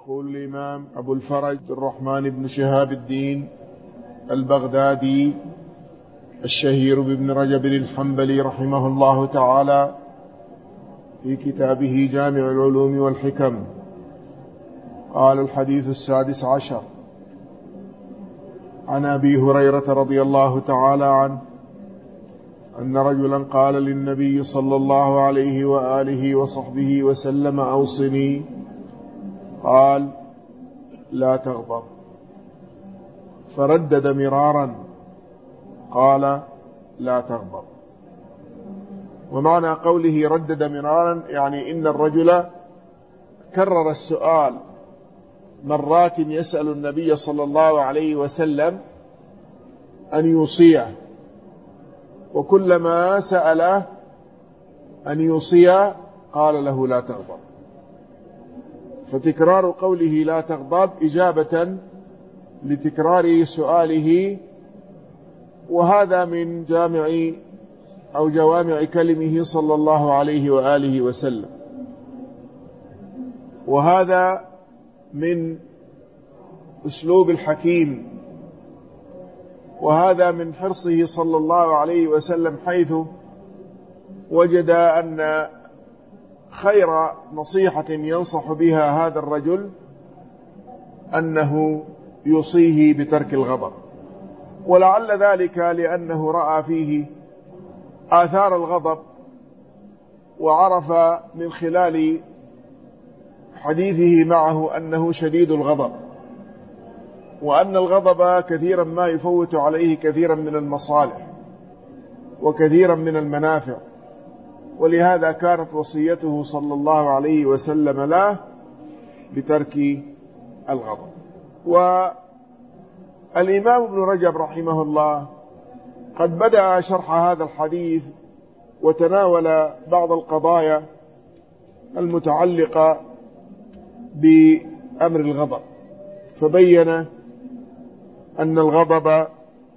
يقول الإمام أبو الفرج الرحمن بن شهاب الدين البغدادي الشهير بابن رجب الحنبلي رحمه الله تعالى في كتابه جامع العلوم والحكم قال: الحديث 16 عن أبي هريرة رضي الله تعالى عنه أن رجلا قال للنبي صلى الله عليه وآله وصحبه وسلم: أوصني. قال: لا تغضب. فردد مرارا قال: لا تغضب. ومعنى قوله ردد مرارا يعني إن الرجل كرر السؤال مرات، يسأل النبي صلى الله عليه وسلم أن يوصيه، وكلما سأله أن يوصيه قال له: لا تغضب. فتكرار قوله لا تغضب إجابة لتكرار سؤاله، وهذا من جامع أو جوامع كلمه صلى الله عليه وآله وسلم، وهذا من أسلوب الحكيم، وهذا من حرصه صلى الله عليه وسلم، حيث وجد أن خير نصيحة ينصح بها هذا الرجل أنه يوصيه بترك الغضب، ولعل ذلك لأنه رأى فيه آثار الغضب، وعرف من خلال حديثه معه أنه شديد الغضب، وأن الغضب كثيرا ما يفوت عليه كثيرا من المصالح وكثيرا من المنافع، ولهذا كانت وصيته صلى الله عليه وسلم له بترك الغضب. والإمام ابن رجب رحمه الله قد بدأ شرح هذا الحديث وتناول بعض القضايا المتعلقة بأمر الغضب، فبين أن الغضب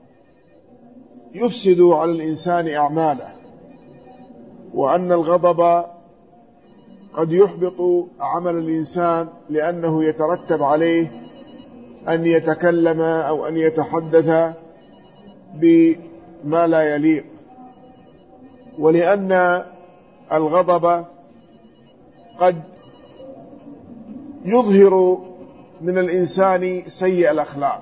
يفسد على الإنسان أعماله، وأن الغضب قد يحبط عمل الإنسان، لأنه يترتب عليه أن يتكلم أو أن يتحدث بما لا يليق، ولأن الغضب قد يظهر من الإنسان سيء الأخلاق.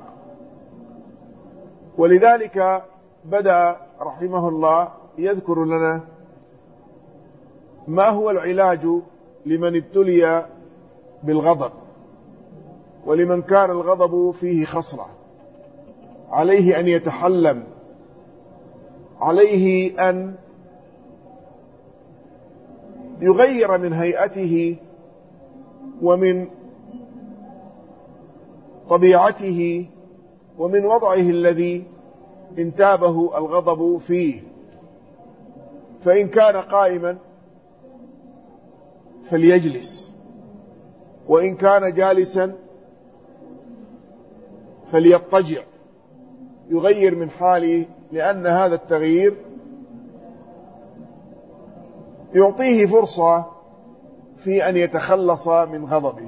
ولذلك بدأ رحمه الله يذكر لنا ما هو العلاج لمن ابتلي بالغضب، ولمن كان الغضب فيه خصلة. عليه أن يتحلم، عليه أن يغير من هيئته ومن طبيعته ومن وضعه الذي انتابه الغضب فيه. فإن كان قائما فليجلس، وإن كان جالسا فليضطجع، يغير من حاله، لأن هذا التغيير يعطيه فرصة في أن يتخلص من غضبه.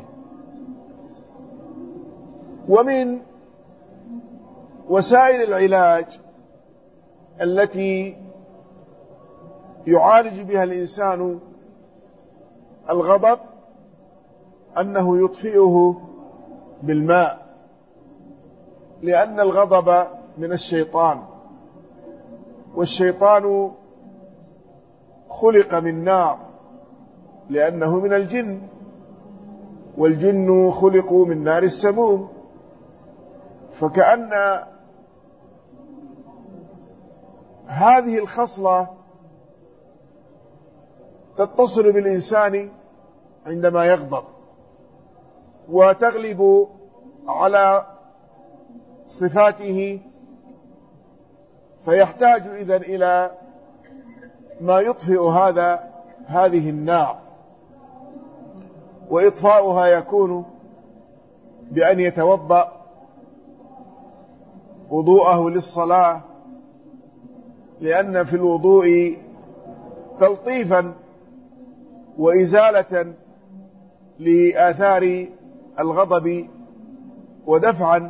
ومن وسائل العلاج التي يعالج بها الإنسان الغضب أنه يطفئه بالماء، لأن الغضب من الشيطان، والشيطان خلق من نار لأنه من الجن، والجن خلقوا من نار السموم. فكأن هذه الخصلة تتصل بالإنسان عندما يغضب وتغلب على صفاته، فيحتاج إذن إلى ما يطفئ هذه النار، وإطفاؤها يكون بأن يتوضأ وضوءه للصلاة، لأن في الوضوء تلطيفا وإزالة لآثار الغضب ودفعا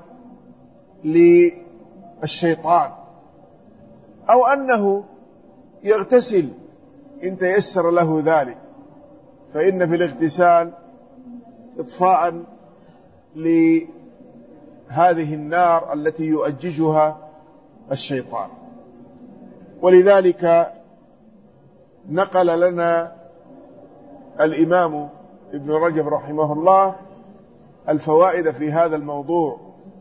للشيطان، أو أنه يغتسل إن تيسر له ذلك، فإن في الاغتسال إطفاء لهذه النار التي يؤججها الشيطان. ولذلك نقل لنا الإمام ابن رجب رحمه الله الفوائد في هذا الموضوع.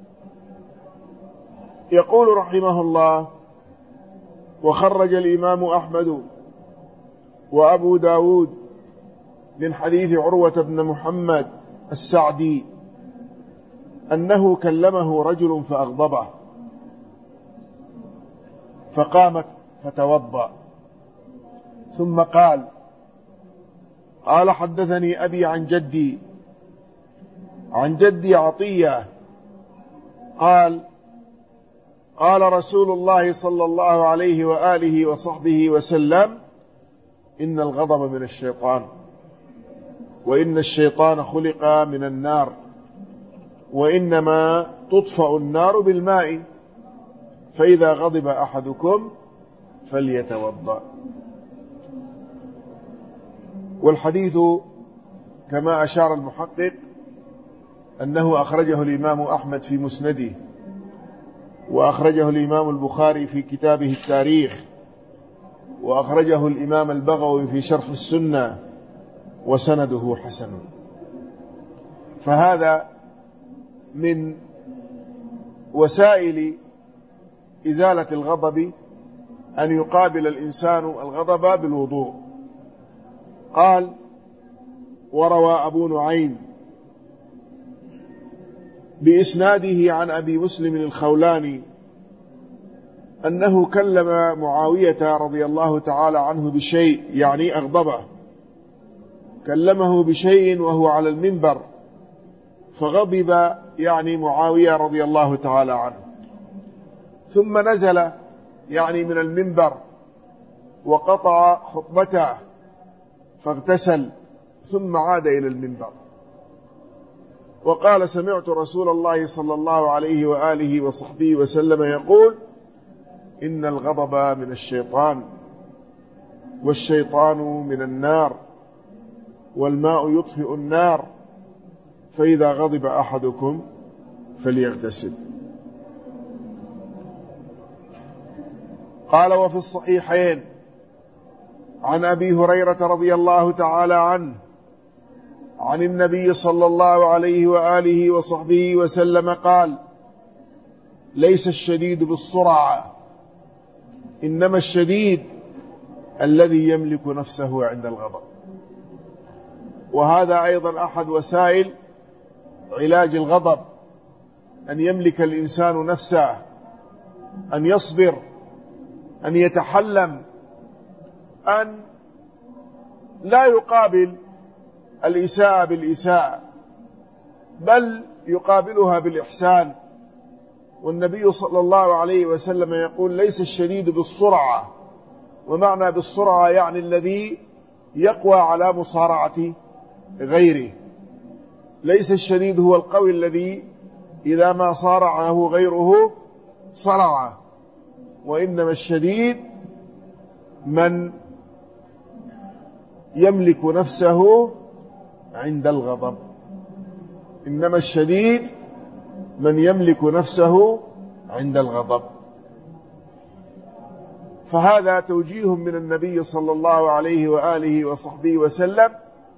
يقول رحمه الله: وخرج الإمام أحمد وأبو داود من حديث عروة بن محمد السعدي أنه كلمه رجل فأغضبه فقامت فتوضأ، ثم قال حدثني أبي عن جدي عطية قال رسول الله صلى الله عليه وآله وصحبه وسلم: إن الغضب من الشيطان، وإن الشيطان خلق من النار، وإنما تطفأ النار بالماء، فإذا غضب أحدكم فليتوضأ. والحديث كما أشار المحقق أنه أخرجه الإمام أحمد في مسنده، وأخرجه الإمام البخاري في كتابه التاريخ، وأخرجه الإمام البغوي في شرح السنة، وسنده حسن. فهذا من وسائل إزالة الغضب أن يقابل الإنسان الغضب بالوضوء. قال: وروى أبو نعيم بإسناده عن أبي مسلم الخولاني أنه كلم معاوية رضي الله تعالى عنه بشيء، يعني أغضبه، كلمه بشيء وهو على المنبر فغضب، يعني معاوية رضي الله تعالى عنه، ثم نزل يعني من المنبر وقطع خطبته فاغتسل، ثم عاد إلى المنبر وقال: سمعت رسول الله صلى الله عليه وآله وصحبه وسلم يقول: إن الغضب من الشيطان، والشيطان من النار، والماء يطفئ النار، فإذا غضب أحدكم فليغتسل. قال: وفي الصحيحين عن أبي هريرة رضي الله تعالى عنه عن النبي صلى الله عليه وآله وصحبه وسلم قال: ليس الشديد بالسرعة، إنما الشديد الذي يملك نفسه عند الغضب. وهذا أيضا أحد وسائل علاج الغضب، أن يملك الإنسان نفسه، أن يصبر، أن يتحلم، أن لا يقابل الإساءة بالإساءة، بل يقابلها بالإحسان. والنبي صلى الله عليه وسلم يقول: ليس الشديد بالسرعة، ومعنى بالسرعة يعني الذي يقوى على مصارعة غيره. ليس الشديد هو القوي الذي إذا ما صارعه غيره صرعه، وإنما الشديد من يملك نفسه عند الغضب. إنما الشديد من يملك نفسه عند الغضب. فهذا توجيه من النبي صلى الله عليه وآله وصحبه وسلم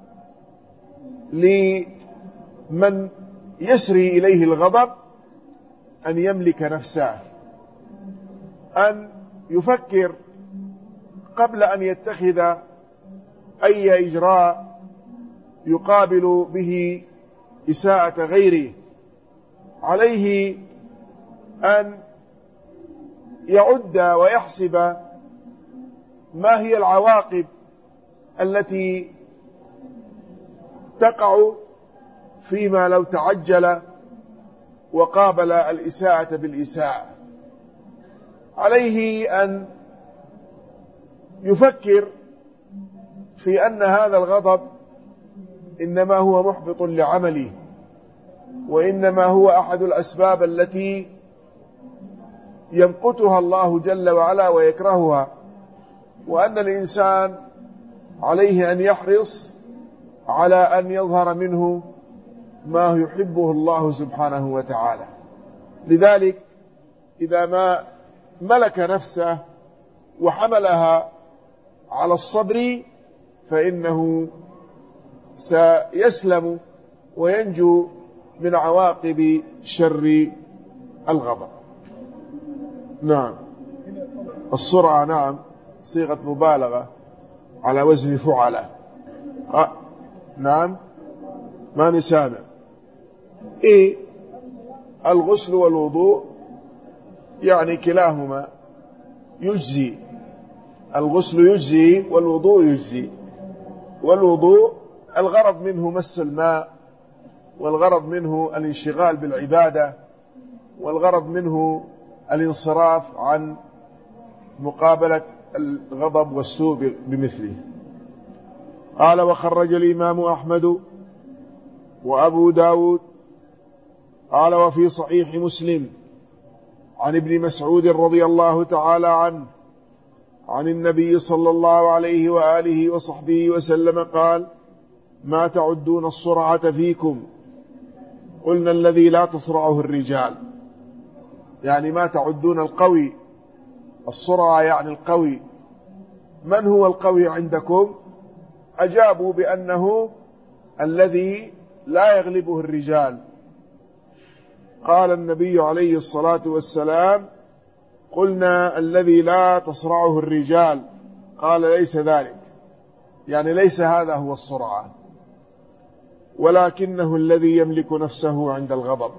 لمن يسري إليه الغضب أن يملك نفسه، أن يفكر قبل أن يتخذ أي إجراء يقابل به إساءة غيره. عليه أن يعد ويحسب ما هي العواقب التي تقع فيما لو تعجل وقابل الإساءة بالإساءة. عليه أن يفكر في أن هذا الغضب إنما هو محبط لعمله، وإنما هو أحد الأسباب التي يمقتها الله جل وعلا ويكرهها، وأن الإنسان عليه أن يحرص على أن يظهر منه ما يحبه الله سبحانه وتعالى. لذلك إذا ما ملك نفسه وحملها على الصبر فإنه سيسلم وينجو من عواقب شر الغضب. نعم، السرعة نعم صيغة مبالغة على وزن فعلة. نعم، ما نسامع. الغسل والوضوء يعني كلاهما يجزي، الغسل يجزي والوضوء يجزي. والوضوء الغرض منه مس الماء، والغرض منه الانشغال بالعبادة، والغرض منه الانصراف عن مقابلة الغضب والسوء بمثله. قال: وخرج الإمام أحمد وأبو داود قال: وفي صحيح مسلم عن ابن مسعود رضي الله تعالى عنه عن النبي صلى الله عليه وآله وصحبه وسلم قال: ما تعدون الصرعة فيكم؟ قلنا: الذي لا تصرعه الرجال، يعني ما تعدون القوي. الصرعة يعني القوي. من هو القوي عندكم؟ أجابوا بأنه الذي لا يغلبه الرجال. قال النبي عليه الصلاة والسلام: قلنا: الذي لا تصرعه الرجال. قال: ليس ذلك، يعني ليس هذا هو الصرعة، ولكنه الذي يملك نفسه عند الغضب.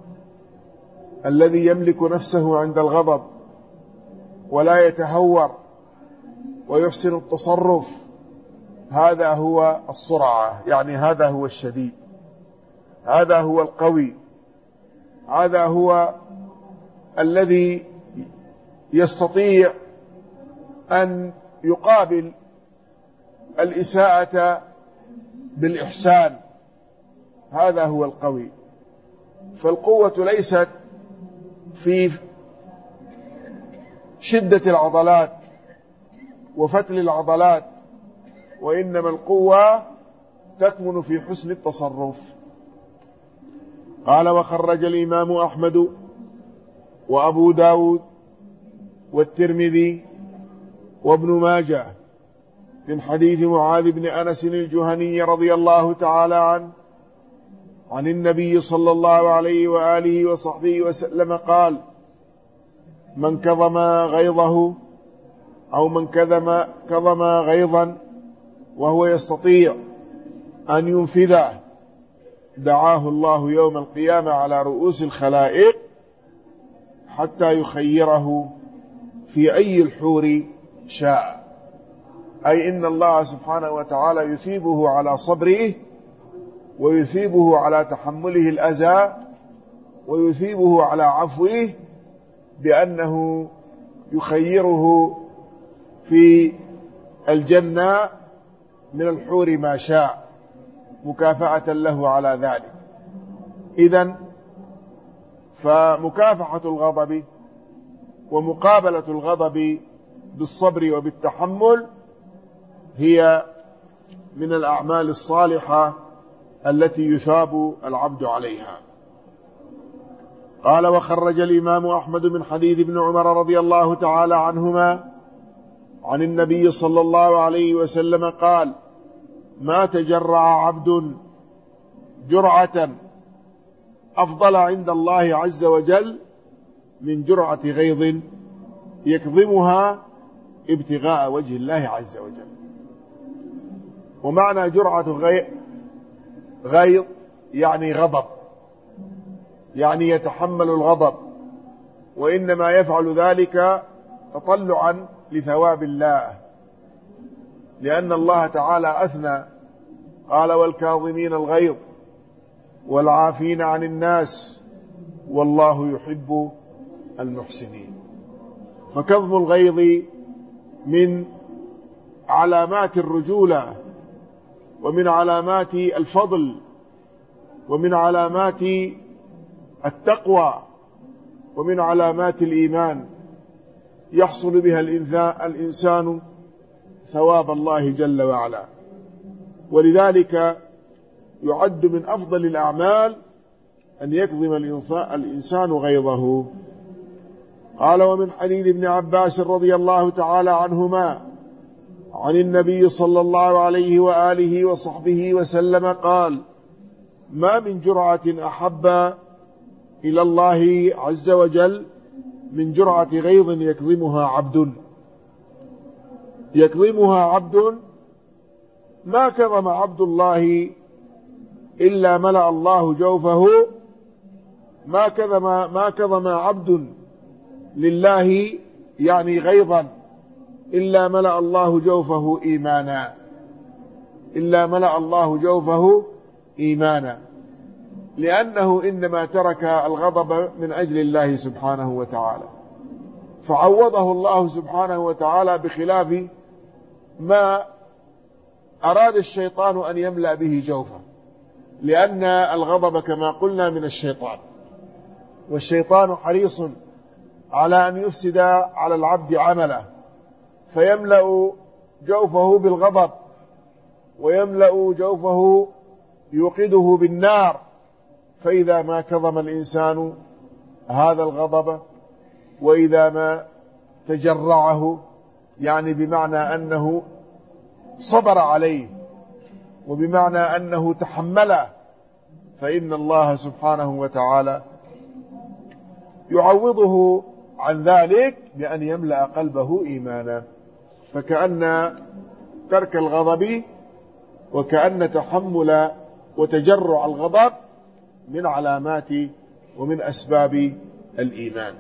الذي يملك نفسه عند الغضب ولا يتهور ويحسن التصرف، هذا هو الصرعة، يعني هذا هو الشديد، هذا هو القوي، هذا هو الذي يستطيع أن يقابل الإساءة بالإحسان، هذا هو القوي. فالقوة ليست في شدة العضلات وفتل العضلات، وإنما القوة تكمن في حسن التصرف. قال: وخرج الإمام أحمد وأبو داود والترمذي وابن ماجه من حديث معاذ بن أنس الجهني رضي الله تعالى عنه عن النبي صلى الله عليه وآله وصحبه وسلم قال: من كظم غيظه أو من كظم غيظا وهو يستطيع أن ينفذه دعاه الله يوم القيامة على رؤوس الخلائق حتى يخيره في أي الحور شاء. أي إن الله سبحانه وتعالى يثيبه على صبره، ويثيبه على تحمله الأذى، ويثيبه على عفوه، بأنه يخيره في الجنة من الحور ما شاء مكافأة له على ذلك. إذن فمكافحة الغضب ومقابلة الغضب بالصبر وبالتحمل هي من الأعمال الصالحة التي يثاب العبد عليها. قال: وخرج الإمام أحمد من حديث ابن عمر رضي الله تعالى عنهما عن النبي صلى الله عليه وسلم قال: ما تجرع عبد جرعة أفضل عند الله عز وجل من جرعة غيظ يكظمها ابتغاء وجه الله عز وجل. ومعنى جرعة غيظ يعني غضب، يعني يتحمل الغضب، وإنما يفعل ذلك تطلعا لثواب الله، لأن الله تعالى أثنى قال: والكاظمين الغيظ والعافين عن الناس والله يحب المحسنين. فكظم الغيظ من علامات الرجولة ومن علامات الفضل ومن علامات التقوى ومن علامات الإيمان يحصل بها الإنسان ثواب الله جل وعلا. ولذلك يعد من أفضل الأعمال أن يكظم الإنسان غيظه. قال: ومن حديث ابن عباس رضي الله تعالى عنهما عن النبي صلى الله عليه وآله وصحبه وسلم قال: ما من جرعة أحب إلى الله عز وجل من جرعة غيظ يكظمها عبد ما كظم عبد الله إلا ملأ الله جوفه، ما كظم عبد لله يعني غيظا إلا ملأ الله جوفه إيمانا، لأنه إنما ترك الغضب من أجل الله سبحانه وتعالى، فعوضه الله سبحانه وتعالى بخلاف ما أراد الشيطان أن يملأ به جوفه، لأن الغضب كما قلنا من الشيطان، والشيطان حريص على أن يفسد على العبد عمله، فيملأ جوفه بالغضب، ويملأ جوفه يوقده بالنار. فإذا ما كظم الإنسان هذا الغضب، وإذا ما تجرعه، يعني بمعنى أنه صبر عليه، وبمعنى أنه تحمله، فإن الله سبحانه وتعالى يعوضه عن ذلك بأن يملأ قلبه إيمانا. فكأن ترك الغضب وكأن تحمل وتجرع الغضب من علامات ومن أسباب الإيمان.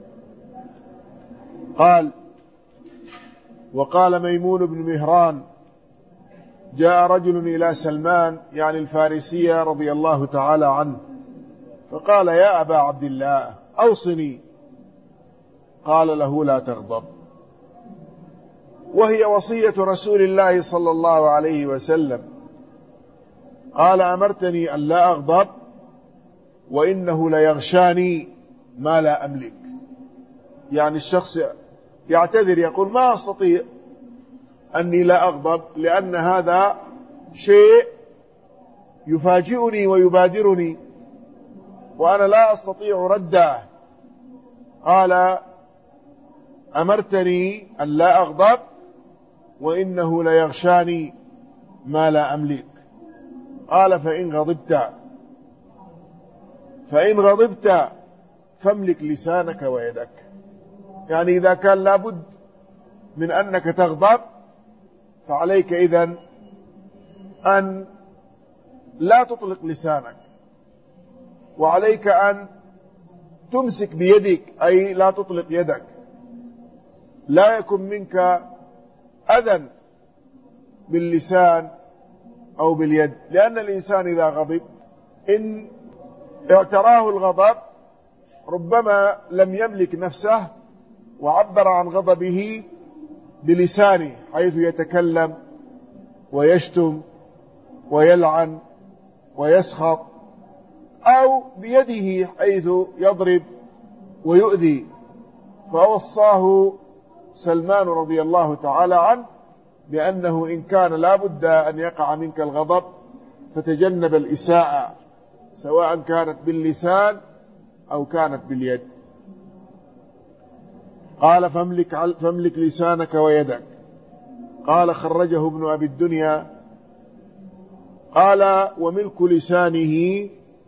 وقال ميمون بن مهران: جاء رجل إلى سلمان يعني الفارسية رضي الله تعالى عنه، فقال: يا أبا عبد الله أوصني. قال له: لا تغضب. وهي وصية رسول الله صلى الله عليه وسلم. قال: أمرتني أن لا أغضب، وإنه ليغشاني ما لا أملك. يعني الشخص يعتذر، يقول: ما أستطيع أني لا أغضب، لأن هذا شيء يفاجئني ويبادرني وأنا لا أستطيع رده. قال: أمرتني أن لا أغضب، وإنه ليغشاني ما لا أملك. قال: فإن غضبت فاملك لسانك ويدك. يعني إذا كان لابد من أنك تغضب، فعليك إذن أن لا تطلق لسانك، وعليك أن تمسك بيدك، أي لا تطلق يدك، لا يكن منك أذى باللسان أو باليد، لأن الإنسان إذا غضب إن اعتراه الغضب ربما لم يملك نفسه وعبر عن غضبه بلسانه، حيث يتكلم ويشتم ويلعن ويسخط، أو بيده حيث يضرب ويؤذي. فوصاه سلمان رضي الله تعالى عنه بأنه إن كان لا بد أن يقع منك الغضب فتجنب الإساءة، سواء كانت باللسان أو كانت باليد. قال: فاملك لسانك ويدك. قال: خرجه ابن أبي الدنيا. قال: وملك لسانه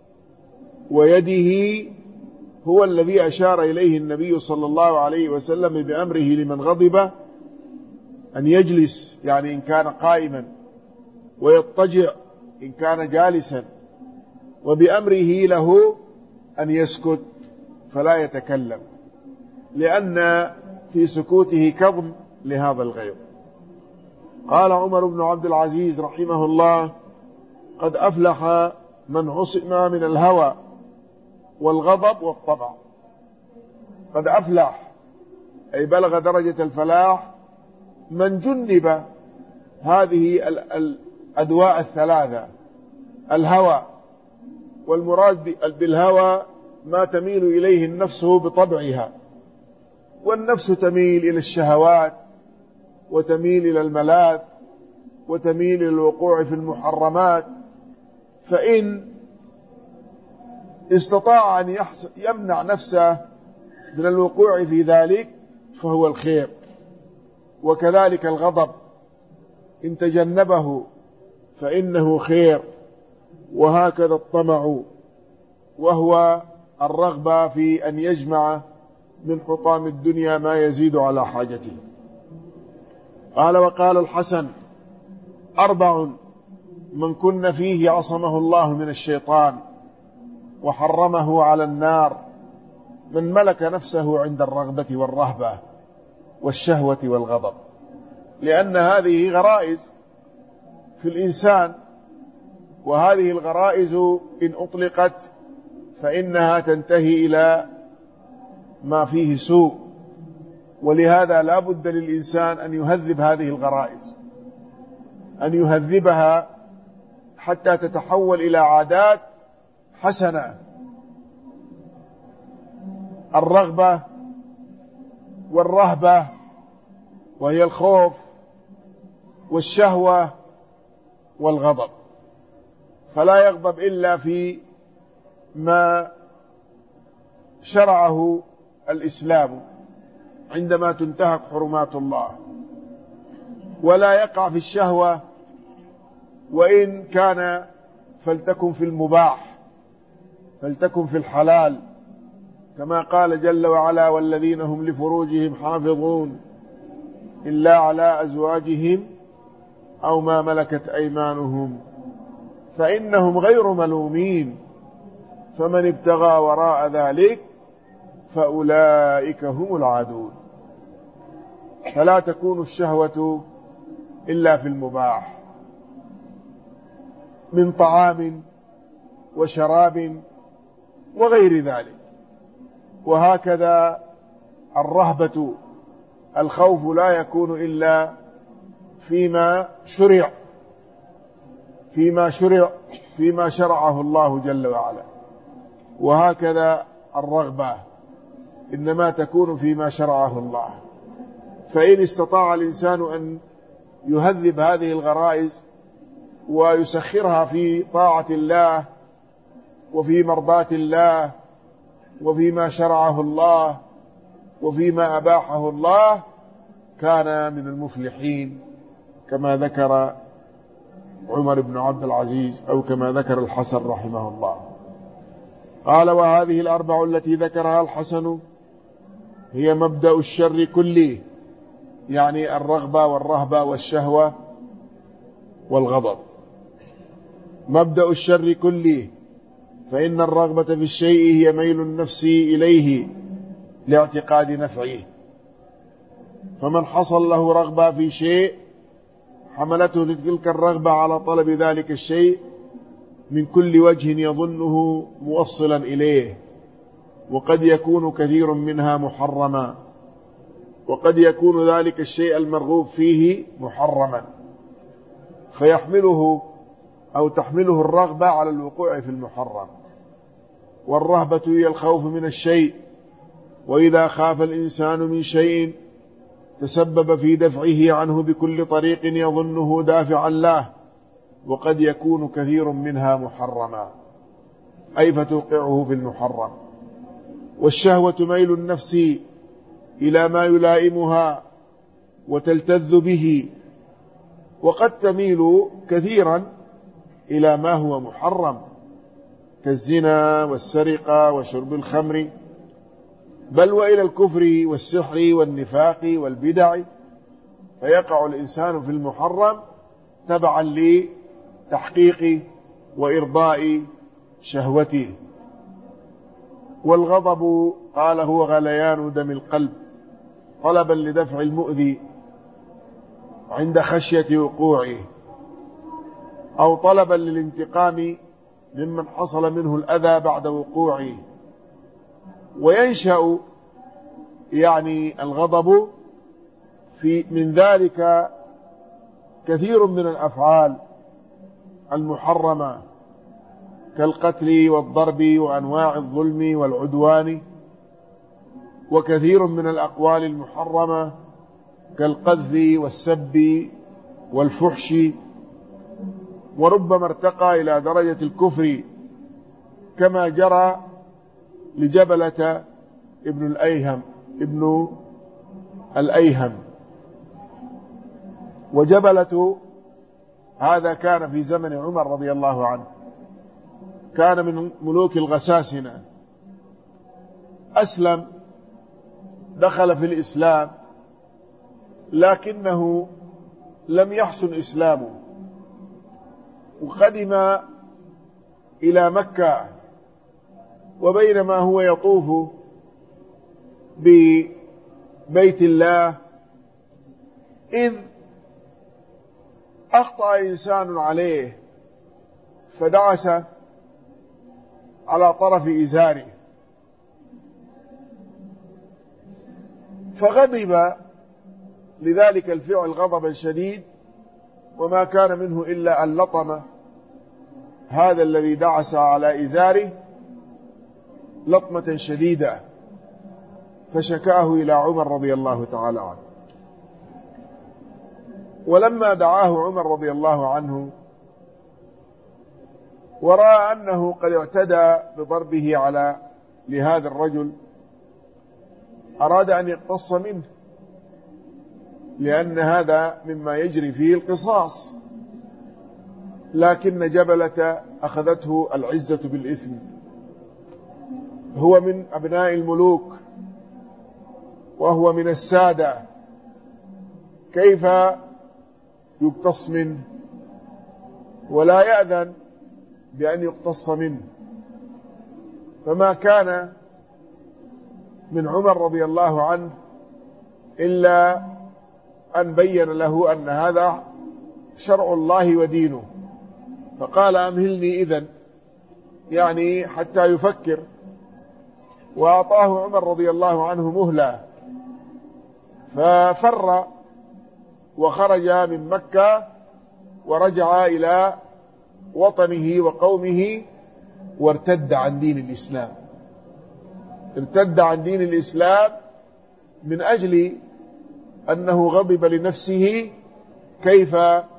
ويده هو الذي أشار إليه النبي صلى الله عليه وسلم بأمره لمن غضب أن يجلس، يعني إن كان قائما، ويضطجع إن كان جالسا، وبأمره له أن يسكت فلا يتكلم، لأن في سكوته كظم لهذا الغيظ. قال عمر بن عبد العزيز رحمه الله: قد أفلح من عصم من الهوى والغضب والطمع. قد أفلح أي بلغ درجة الفلاح من جنب هذه الأدواء الثلاثة: الهوى والمراد بالهوى ما تميل إليه النفس بطبعها، والنفس تميل إلى الشهوات وتميل إلى الملاذ وتميل إلى الوقوع في المحرمات، فإن استطاع أن يمنع نفسه من الوقوع في ذلك فهو الخير. وكذلك الغضب إن تجنبه فإنه خير، وهكذا الطمع وهو الرغبة في أن يجمع من حطام الدنيا ما يزيد على حاجته. قال وقال الحسن: 4 من كن فيه عصمه الله من الشيطان وحرمه على النار: من ملك نفسه عند الرغبة والرهبة والشهوة والغضب. لأن هذه غرائز في الإنسان، وهذه الغرائز إن أطلقت فإنها تنتهي إلى ما فيه سوء، ولهذا لا بد للإنسان أن يهذب هذه الغرائز، أن يهذبها حتى تتحول إلى عادات حسنة. الرغبة والرهبة وهي الخوف والشهوة والغضب، فلا يغضب إلا في ما شرعه الإسلام عندما تنتهك حرمات الله، ولا يقع في الشهوة وإن كان فلتكن في المباح، فلتكن في الحلال، كما قال جل وعلا: والذين هم لفروجهم حافظون إلا على أزواجهم أو ما ملكت أيمانهم فإنهم غير ملومين فمن ابتغى وراء ذلك فأولئك هم العادون. فلا تكون الشهوة إلا في المباح من طعام وشراب وغير ذلك. وهكذا الرهبة، الخوف لا يكون إلا فيما شرعه الله جل وعلا. وهكذا الرغبة إنما تكون فيما شرعه الله. فإن استطاع الإنسان أن يهذب هذه الغرائز ويسخرها في طاعة الله وفي مرضاة الله وفيما شرعه الله وفيما أباحه الله، كان من المفلحين، كما ذكر عمر بن عبد العزيز أو كما ذكر الحسن رحمه الله. قال: وهذه 4 التي ذكرها الحسن هي مبدأ الشر كله، يعني الرغبة والرهبة والشهوة والغضب. مبدأ الشر كله، فإن الرغبة في الشيء هي ميل النفس إليه لاعتقاد نفعه، فمن حصل له رغبة في شيء حملته تلك الرغبة على طلب ذلك الشيء من كل وجه يظنه موصلا إليه، وقد يكون كثير منها محرما، وقد يكون ذلك الشيء المرغوب فيه محرما، فيحمله أو تحمله الرغبة على الوقوع في المحرم. والرهبة هي الخوف من الشيء، وإذا خاف الإنسان من شيء تسبب في دفعه عنه بكل طريق يظنه دافعا له، وقد يكون كثير منها محرما، أي فتوقعه في المحرم. والشهوة ميل النفس إلى ما يلائمها وتلتذ به، وقد تميل كثيرا إلى ما هو محرم كالزنا والسرقة وشرب الخمر، بل وإلى الكفر والسحر والنفاق والبدع، فيقع الإنسان في المحرم تبعا لتحقيق وإرضاء شهوته. والغضب قال هو غليان دم القلب طلبا لدفع المؤذي عند خشية وقوعه، أو طلبا للانتقام ممن حصل منه الأذى بعد وقوعه. وينشأ يعني الغضب من ذلك كثير من الأفعال المحرمة كالقتل والضرب وأنواع الظلم والعدوان، وكثير من الأقوال المحرمة كالقذف والسب والفحش، وربما ارتقى إلى درجة الكفر كما جرى لجبلة ابن الأيهم. وجبلة هذا كان في زمن عمر رضي الله عنه، كان من ملوك الغساسنة، أسلم، دخل في الإسلام، لكنه لم يحسن إسلامه، وقدم إلى مكة، وبينما هو يطوف ببيت الله إذ أخطأ إنسان عليه فدعس على طرف إزاره، فغضب لذلك الفعل غضبا شديد، وما كان منه إلا أن لطم هذا الذي دعس على إزاره لطمة شديدة، فشكاه إلى عمر رضي الله تعالى عنه. ولما دعاه عمر رضي الله عنه ورأى أنه قد اعتدى بضربه لهذا الرجل، أراد أن يقتص منه، لأن هذا مما يجري فيه القصاص، لكن جبلة أخذته العزة بالإثم، هو من أبناء الملوك وهو من السادة، كيف يقتص منه ولا يأذن بأن يقتص منه؟ فما كان من عمر رضي الله عنه إلا أن بين له أن هذا شرع الله ودينه، فقال أمهلني إذن، يعني حتى يفكر، وأعطاه عمر رضي الله عنه مهلة، ففر وخرج من مكة ورجع إلى وطنه وقومه، وارتد عن دين الإسلام، ارتد عن دين الإسلام من أجل أنه غضب لنفسه كيف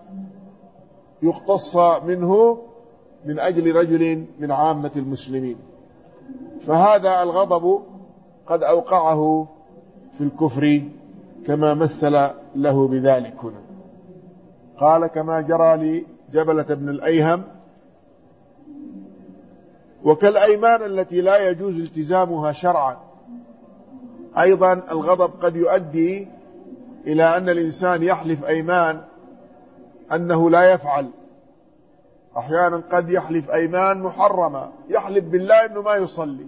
يقتص منه من أجل رجل من عامة المسلمين. فهذا الغضب قد أوقعه في الكفر كما مثل له بذلك هنا. قال كما جرى لجبلة بن الأيهم. وكالأيمان التي لا يجوز التزامها شرعا، أيضا الغضب قد يؤدي إلى أن الإنسان يحلف أيمان أنه لا يفعل، أحيانا قد يحلف أيمان محرمة، يحلف بالله أنه ما يصلي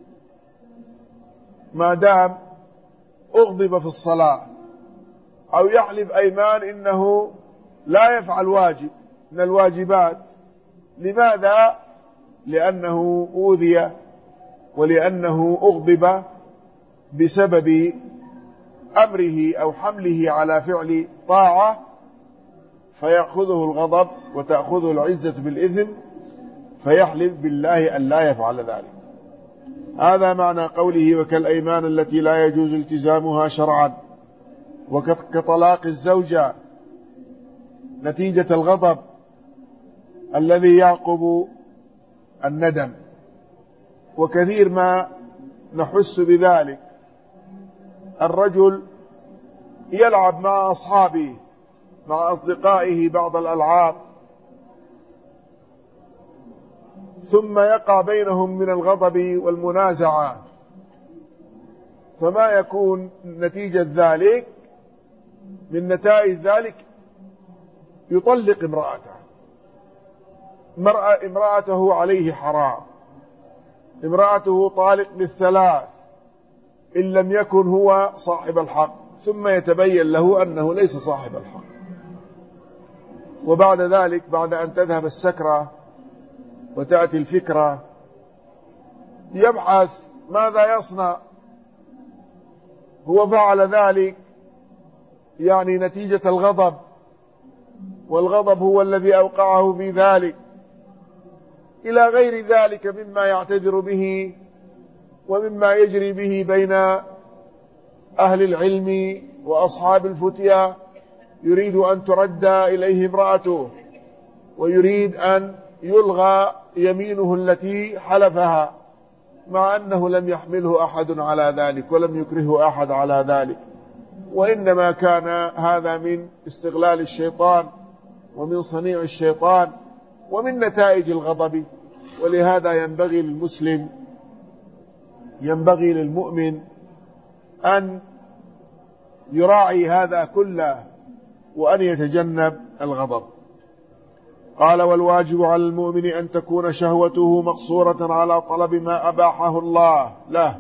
ما دام أغضب في الصلاة، أو يحلف أيمان إنه لا يفعل واجب من الواجبات. لماذا؟ لأنه أوذي ولأنه أغضب بسبب أمره أو حمله على فعل طاعة، فيأخذه الغضب وتأخذه العزة بالإثم، فيحلف بالله أن لا يفعل ذلك. هذا معنى قوله وكالأيمان التي لا يجوز التزامها شرعا، وكطلاق الزوجة نتيجة الغضب الذي يعقب الندم. وكثير ما نحس بذلك، الرجل يلعب مع أصحابه مع أصدقائه بعض الألعاب، ثم يقع بينهم من الغضب والمنازعة، فما يكون نتيجة ذلك؟ من نتائج ذلك يطلق امرأته عليه حرام، امرأته طالق بالثلاث إن لم يكن هو صاحب الحق، ثم يتبين له أنه ليس صاحب الحق. وبعد ذلك بعد أن تذهب السكرة وتأتي الفكرة يبحث ماذا يصنع. هو فعل ذلك يعني نتيجة الغضب، والغضب هو الذي أوقعه في ذلك، إلى غير ذلك مما يعتذر به ومما يجري به بين أهل العلم وأصحاب الفتيا، يريد أن ترد إليه امرأته ويريد أن يلغى يمينه التي حلفها، مع أنه لم يحمله أحد على ذلك ولم يكرهه أحد على ذلك، وإنما كان هذا من استغلال الشيطان ومن صنيع الشيطان ومن نتائج الغضب. ولهذا ينبغي للمؤمن أن يراعي هذا كله وأن يتجنب الغضب. قال: والواجب على المؤمن أن تكون شهوته مقصورة على طلب ما أباحه الله له،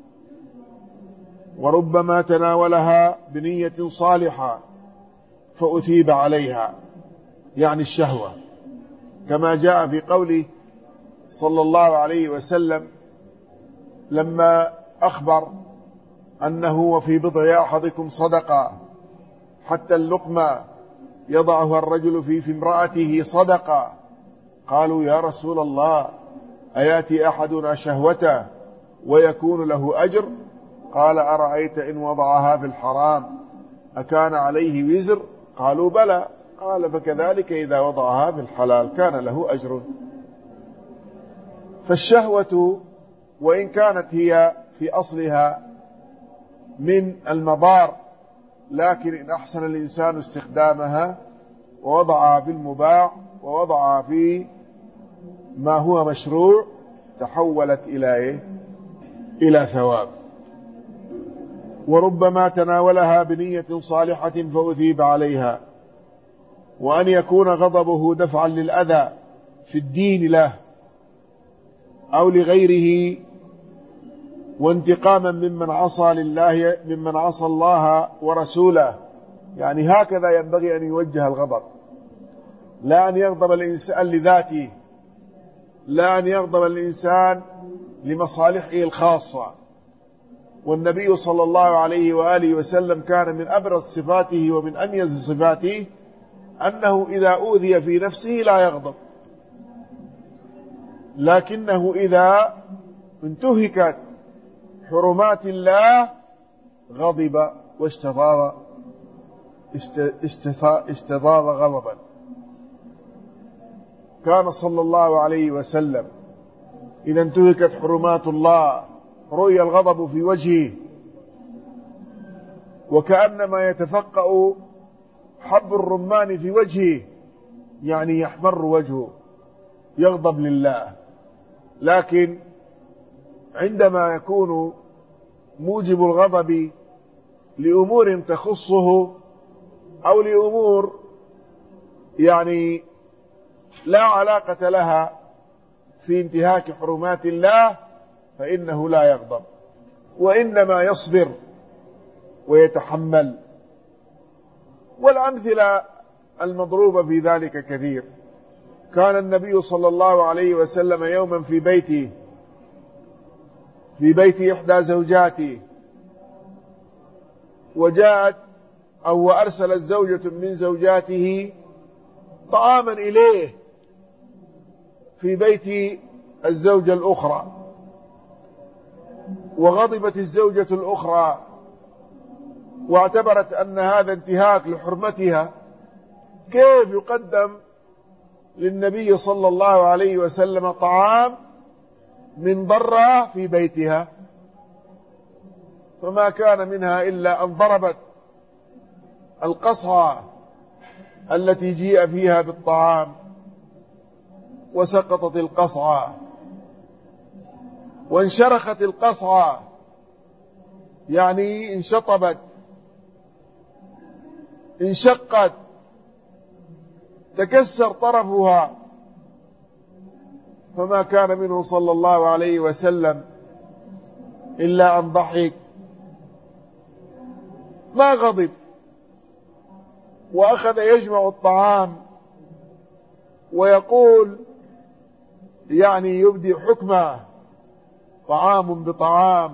وربما تناولها بنية صالحة فأثيب عليها، يعني الشهوة، كما جاء في قوله صلى الله عليه وسلم لما أخبر أنه وفي بضع أحدكم صدقة، حتى اللقمة يضعها الرجل في امرأته صدقة. قالوا: يا رسول الله، أياتي أحدنا شهوته ويكون له أجر؟ قال: أرأيت إن وضعها في الحرام أكان عليه وزر؟ قالوا: بلى. قال: فكذلك إذا وضعها في الحلال كان له أجر. فالشهوة وإن كانت هي في أصلها من المضار، لكن إن أحسن الإنسان استخدامها ووضعها في المباح ووضعها في ما هو مشروع تحولت إلى ثواب. وربما تناولها بنية صالحة فأثيب عليها، وأن يكون غضبه دفعا للأذى في الدين له أو لغيره، وانتقاما ممن عصى الله ورسوله. يعني هكذا ينبغي أن يوجه الغضب، لا أن يغضب الإنسان لذاته، لا أن يغضب الإنسان لمصالحه الخاصة. والنبي صلى الله عليه وآله وسلم كان من أبرز صفاته ومن أميز صفاته أنه إذا أوذي في نفسه لا يغضب، لكنه إذا انتهكت حرمات الله غضب واستضاض غضبا. كان صلى الله عليه وسلم إذا انتهكت حرمات الله رؤي الغضب في وجهه، وكأنما يتفقأ حب الرمان في وجهه، يعني يحمر وجهه، يغضب لله. لكن عندما يكون موجب الغضب لأمور تخصه أو لأمور يعني لا علاقة لها في انتهاك حرمات الله، فإنه لا يغضب، وإنما يصبر ويتحمل. والأمثلة المضروبة في ذلك كثير. كان النبي صلى الله عليه وسلم يوما في بيت إحدى زوجاته، وجاءت أو أرسلت زوجة من زوجاته طعاما إليه في بيت الزوجة الأخرى، وغضبت الزوجة الأخرى واعتبرت أن هذا انتهاك لحرمتها. كيف يقدم للنبي صلى الله عليه وسلم طعام من ضرة في بيتها؟ فما كان منها إلا أن ضربت القصعة التي جيء فيها بالطعام، وسقطت القصعة وانشرخت القصعة، يعني انشطبت، انشقت، تكسر طرفها. فما كان منه صلى الله عليه وسلم إلا أن ضحك، ما غضب، وأخذ يجمع الطعام ويقول يعني يبدي حكمه: طعام بطعام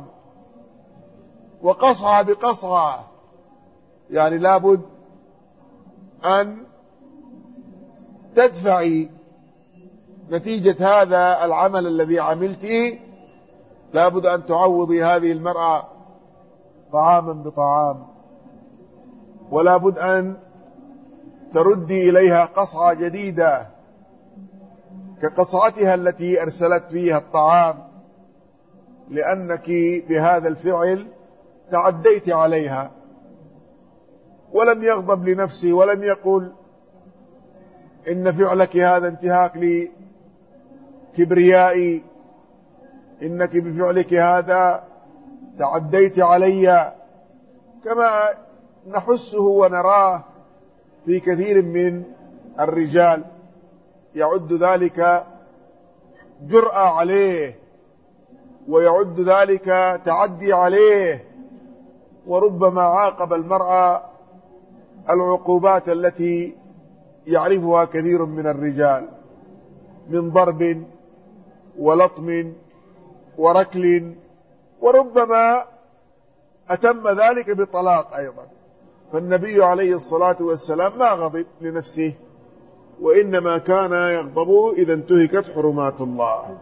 وقصعة بقصعة، يعني لابد أن تدفعي نتيجة هذا العمل الذي عملته لابد أن تعوضي هذه المرأة طعاما بطعام، ولا بد أن تردي إليها قصعة جديدة كقصعتها التي أرسلت فيها الطعام، لأنك بهذا الفعل تعديت عليها. ولم يغضب لنفسه ولم يقل إن فعلك هذا انتهاك لكبريائي، إنك بفعلك هذا تعديت علي، كما نحسه ونراه في كثير من الرجال، يعد ذلك جرأة عليه، ويعد ذلك تعدي عليه، وربما عاقب المرأة العقوبات التي يعرفها كثير من الرجال من ضرب ولطم وركل، وربما أتم ذلك بطلاق أيضا. فالنبي عليه الصلاة والسلام ما غضب لنفسه، وإنما كان يغضب إذا انتهكت حرمات الله.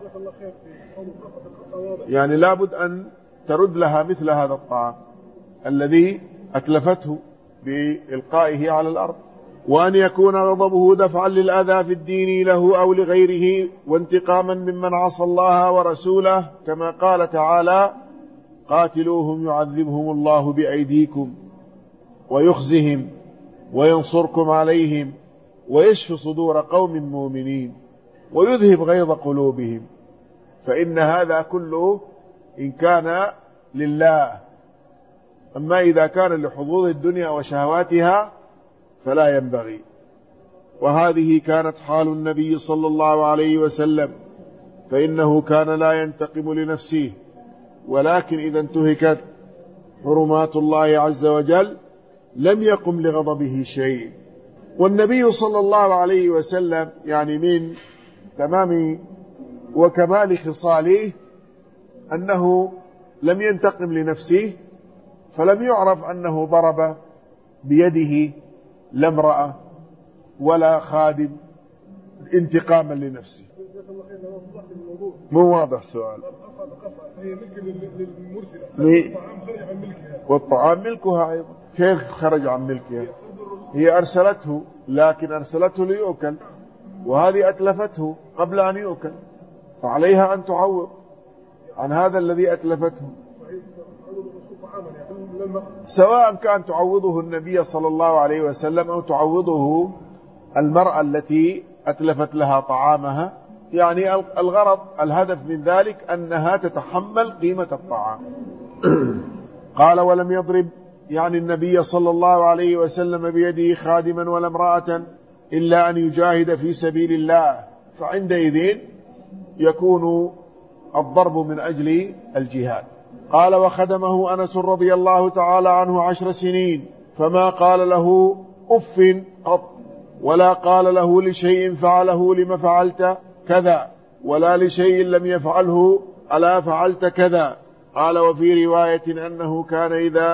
يعني لابد أن ترد لها مثل هذا الطعام الذي أتلفته بإلقائه على الأرض، وأن يكون غضبه دفعا للأذى في الدين له أو لغيره، وانتقاما ممن عصى الله ورسوله، كما قال تعالى: قاتلوهم يعذبهم الله بأيديكم ويخزهم وينصركم عليهم ويشف صدور قوم مؤمنين ويذهب غيظ قلوبهم. فإن هذا كله إن كان لله، أما إذا كان لحظوظ الدنيا وشهواتها فلا ينبغي. وهذه كانت حال النبي صلى الله عليه وسلم، فإنه كان لا ينتقم لنفسه، ولكن إذا انتهكت حرمات الله عز وجل لم يقم لغضبه شيء. والنبي صلى الله عليه وسلم يعني من تمام وكمال خصاله أنه لم ينتقم لنفسه، فلم يعرف أنه ضرب بيده لا امرأة ولا خادم انتقاما لنفسه. مو واضح السؤال. والطعام ملكها أيضا. كيف خرج عن ملكها؟ هي أرسلته، لكن أرسلته ليؤكل، وهذه أتلفته قبل أن يؤكل، فعليها أن تعوض عن هذا الذي أتلفته، سواء كان تعوضه النبي صلى الله عليه وسلم أو تعوضه المرأة التي أتلفت لها طعامها. يعني الغرض الهدف من ذلك أنها تتحمل قيمة الطعام. قال: ولم يضرب يعني النبي صلى الله عليه وسلم بيده خادما ولا امرأة إلا أن يجاهد في سبيل الله، فعندئذ يكون الضرب من أجل الجهاد. قال: وخدمه أنس رضي الله تعالى عنه 10 سنين، فما قال له أف قط، ولا قال له لشيء فعله لما فعلت كذا، ولا لشيء لم يفعله ألا فعلت كذا. قال: وفي رواية أنه كان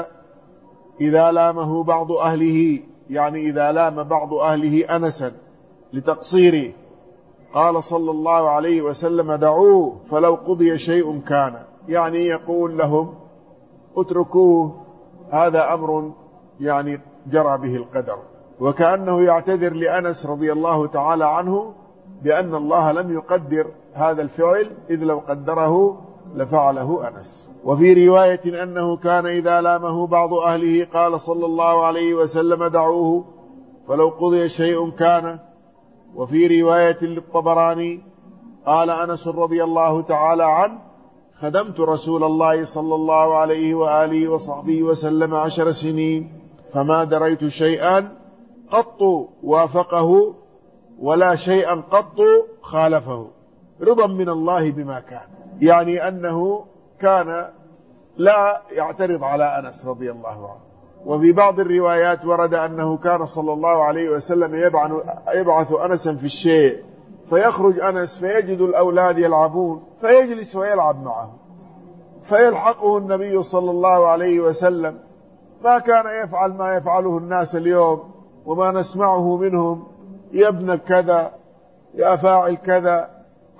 إذا لامه بعض أهله، يعني إذا لام بعض أهله أنسا لتقصيره، قال صلى الله عليه وسلم: دعوه فلو قضي شيء كان، يعني يقول لهم اتركوه، هذا أمر يعني جرى به القدر، وكأنه يعتذر لأنس رضي الله تعالى عنه بأن الله لم يقدر هذا الفعل، إذ لو قدره لفعله أنس. وفي رواية أنه كان إذا لامه بعض أهله قال صلى الله عليه وسلم: دعوه فلو قضي شيء كان. وفي رواية للطبراني قال أنس رضي الله تعالى عنه: خدمت رسول الله صلى الله عليه وآله وصحبه وسلم 10 سنين، فما دريت شيئا قط وافقه ولا شيئا قط خالفه، رضا من الله بما كان. يعني أنه كان لا يعترض على أنس رضي الله عنه. وفي بعض الروايات ورد أنه كان صلى الله عليه وسلم يبعث أنسا في الشيء، فيخرج أنس فيجد الأولاد يلعبون فيجلس ويلعب معهم، فيلحقه النبي صلى الله عليه وسلم: ما كان يفعل ما يفعله الناس اليوم، وما نسمعه منهم، يا ابن كذا، يا فاعل كذا،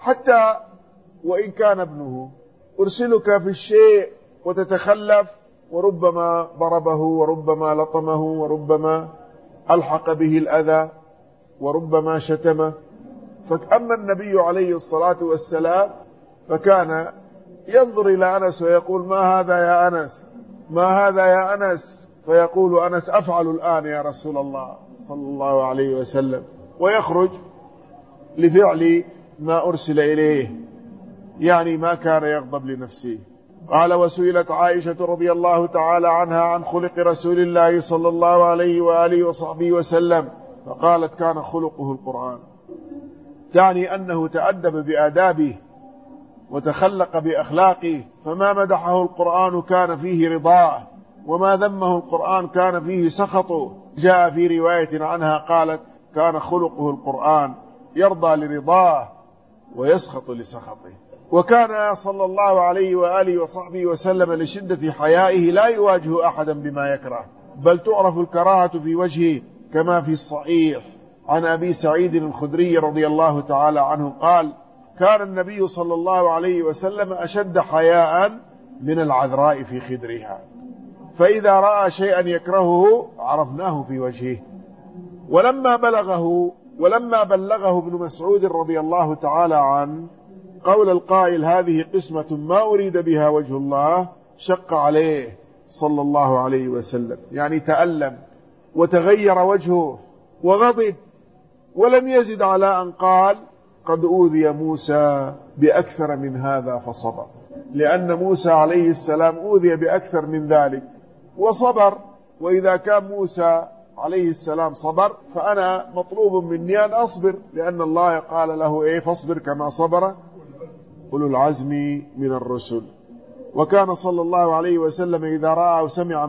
حتى وإن كان ابنه. أرسلك في الشيء وتتخلف، وربما ضربه وربما لطمه وربما ألحق به الأذى وربما شتمه. فأما النبي عليه الصلاة والسلام فكان ينظر إلى أنس ويقول: ما هذا يا أنس، ما هذا يا أنس؟ فيقول أنس: أفعل الآن يا رسول الله صلى الله عليه وسلم، ويخرج لفعل ما أرسل إليه، يعني ما كان يغضب لنفسه. قال: وسئلت عائشة رضي الله تعالى عنها عن خلق رسول الله صلى الله عليه وآله وصحبه وسلم، فقالت: كان خلقه القرآن، يعني أنه تأدب بآدابه وتخلق بأخلاقه، فما مدحه القرآن كان فيه رضاه، وما ذمه القرآن كان فيه سخطه. جاء في رواية عنها قالت: كان خلقه القرآن، يرضى لرضاه ويسخط لسخطه. وكان صلى الله عليه وآله وصحبه وسلم لشدة حيائه لا يواجه أحدا بما يكره، بل تعرف الكراهة في وجهه، كما في الصحيح عن أبي سعيد الخدري رضي الله تعالى عنه قال: كان النبي صلى الله عليه وسلم أشد حياء من العذراء في خدرها، فإذا رأى شيئا يكرهه عرفناه في وجهه. ولما بلغه ابن مسعود رضي الله تعالى عنه قول القائل: هذه قسمة ما أريد بها وجه الله، شق عليه صلى الله عليه وسلم، يعني تألم وتغير وجهه وغضب، ولم يزد على أن قال: قد أوذي موسى بأكثر من هذا فصبر، لأن موسى عليه السلام أوذي بأكثر من ذلك وصبر. وإذا كان موسى عليه السلام صبر، فأنا مطلوب مني أن أصبر، لأن الله قال له: فاصبر كما صبر أولو العزم من الرسل. وكان صلى الله عليه وسلم إذا رأى أو سمع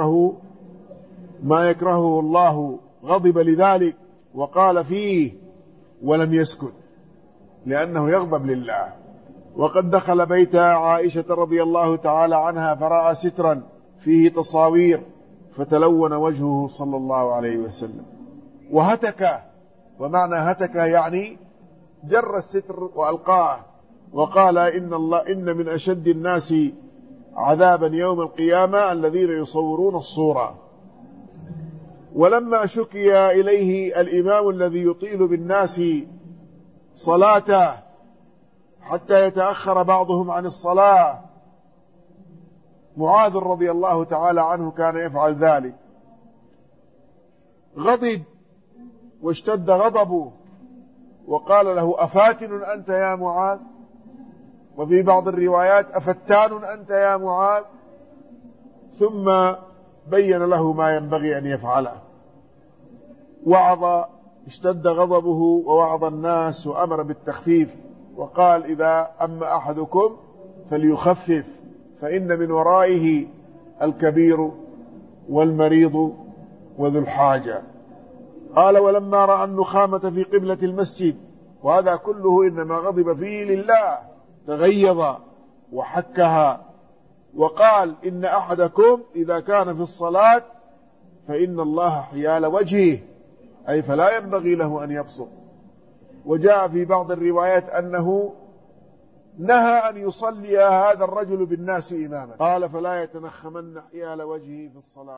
ما يكرهه الله غضب لذلك وقال فيه ولم يسكت، لأنه يغضب لله. وقد دخل بيت عائشة رضي الله تعالى عنها فرأى سترا فيه تصاوير، فتلون وجهه صلى الله عليه وسلم وهتك، ومعنى هتك يعني جر الستر وألقاه، وقال: إن من أشد الناس عذابا يوم القيامة الذين يصورون الصورة. ولما شكي إليه الإمام الذي يطيل بالناس صلاته حتى يتأخر بعضهم عن الصلاة، معاذ رضي الله تعالى عنه كان يفعل ذلك، غضب واشتد غضبه وقال له: أفاتن أنت يا معاذ؟ وفي بعض الروايات: أفتان أنت يا معاذ؟ ثم بين له ما ينبغي أن يفعله، وعظ، اشتد غضبه ووعظ الناس وأمر بالتخفيف، وقال: إذا أما أحدكم فليخفف، فإن من ورائه الكبير والمريض وذو الحاجة. قال: ولما رأى النخامة في قبلة المسجد، وهذا كله إنما غضب فيه لله، تغيظ وحكها وقال: إن أحدكم إذا كان في الصلاة فإن الله حيال وجهه، أي فلا ينبغي له أن يبصق. وجاء في بعض الروايات أنه نهى أن يصلي هذا الرجل بالناس إماما، قال: فلا يتنخمن حيال وجهه في الصلاة.